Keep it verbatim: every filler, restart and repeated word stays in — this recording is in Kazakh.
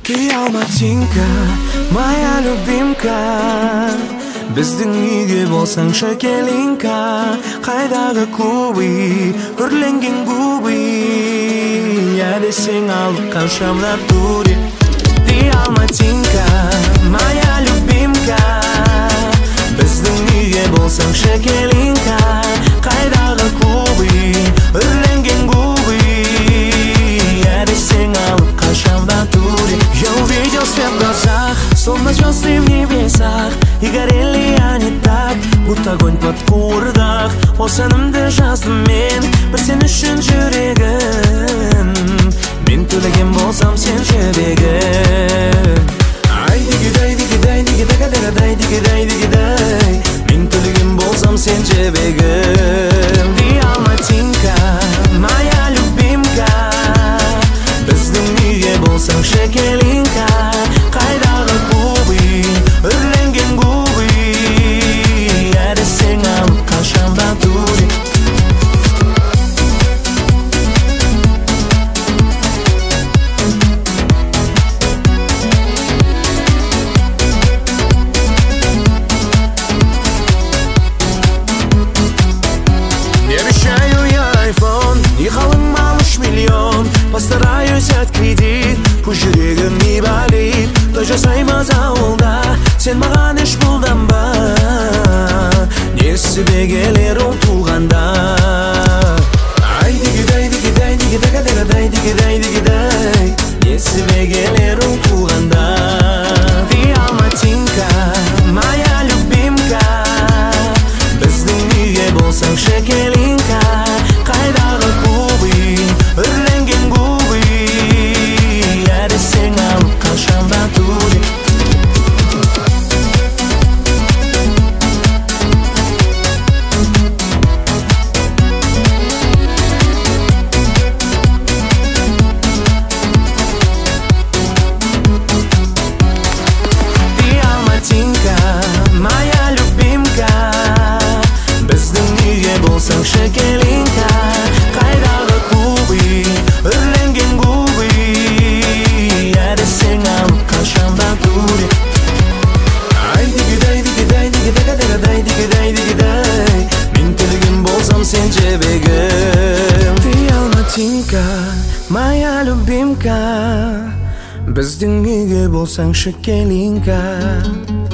Ты Алматинка, моя любимка. Біздің үйге болсаңшы келинка. Қайдағы клубы, үрленген губы. Я десең алып қашамда туре. Ты Алматинка, моя любимка. Біздің үйге болсаңшы келинка. Қайдағы клубы, үрленген губы. Я десең алып қашамда туре. Я увидел свет в глазах, словно звезды в небесах. И горели они так, будто огонь под курдах. Осынымды жаздым мен, бір сен үшін жүрегім. Мен төлеген болсам сен жібегім. Ай дигидай, дигидай, дигидай, дигидай, дигидай, дигидай. Мен төлеген болсам сен жібегім. Ты Алматинка, моя любимка. Біздің үйге болсаңшы келинка. Қайдағы клубы, үрленген губы. Я десең алып қашамда туре. Не обещаю я айфон, и халым малыш миллион. Постараюсь откредит, пусть жүрегім не болит. Той жасаймыз ауылда, сен маған еш бұлданба. Несібе келер ұмтылғанда. Ай дигидай, дигидай, дигидай, дигидай, дигидай, дигидай. Несібе келер ұмтылғанда. Ты Алматинка, моя любимка. Біздің үйге болсаңшы келинка. Қайдағы клубы, үрленген губы. Я десең алып қашамда туре. Ты Алматинка, моя любимка. Біздің үйге болсаңшы келинка. Қайдағы клубы, үрленген губы. Я десең алып қашамда туре. Ай дигидай, дигидай, дигидай, дигидай, дигидай, дигидай. Мен төлеген болсам сен жібегім. Ты Алматинка, моя любимка. Біздің үйге болсаңшы келинка.